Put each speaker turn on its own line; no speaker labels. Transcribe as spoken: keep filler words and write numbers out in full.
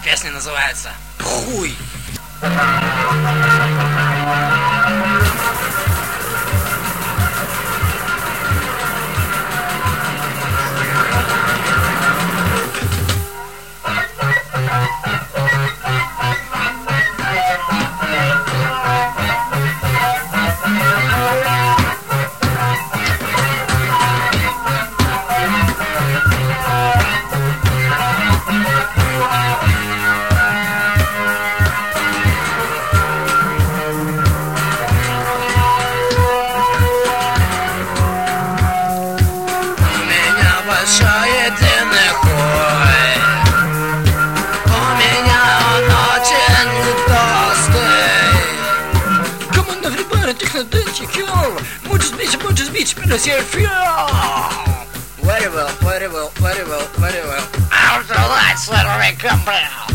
песня называется «Хуй». Большой длинный хуй, у меня он очень толстый. Come on, everybody, take the dance, yo. Muchos beach, muchos beach, pero si el feel. Very well, very well, very well, very well. Out the lights, let me come down.